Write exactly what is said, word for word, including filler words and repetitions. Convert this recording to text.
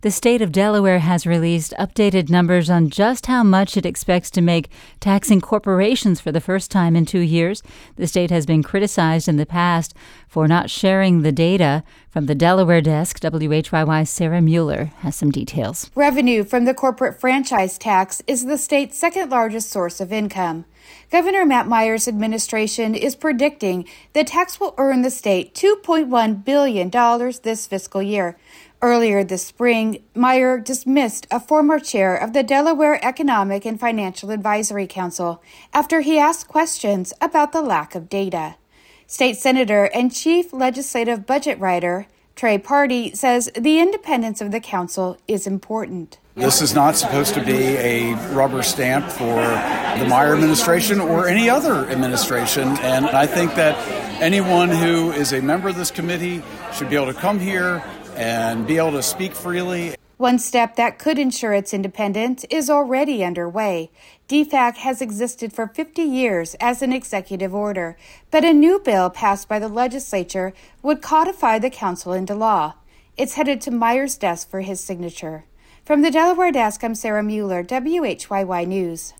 The state of Delaware has released updated numbers on just how much it expects to make taxing corporations for the first time in two years. The state has been criticized in the past for not sharing the data. From the Delaware desk, W H Y Y's Sarah Mueller has some details. Revenue from the corporate franchise tax is the state's second largest source of income. Governor Matt Meyer's administration is predicting the tax will earn the state two point one billion dollars this fiscal year. Earlier this spring, Meyer dismissed a former chair of the Delaware Economic and Financial Advisory Council after he asked questions about the lack of data. State Senator and Chief Legislative Budget Writer Trey Party says the independence of the council is important. This is not supposed to be a rubber stamp for the Meyer administration or any other administration, and I think that anyone who is a member of this committee should be able to come here and be able to speak freely. One step that could ensure its independence is already underway. D FAC has existed for fifty years as an executive order, but a new bill passed by the legislature would codify the council into law. It's headed to Meyer's desk for his signature. From the Delaware desk, I'm Sarah Mueller, W H Y Y News.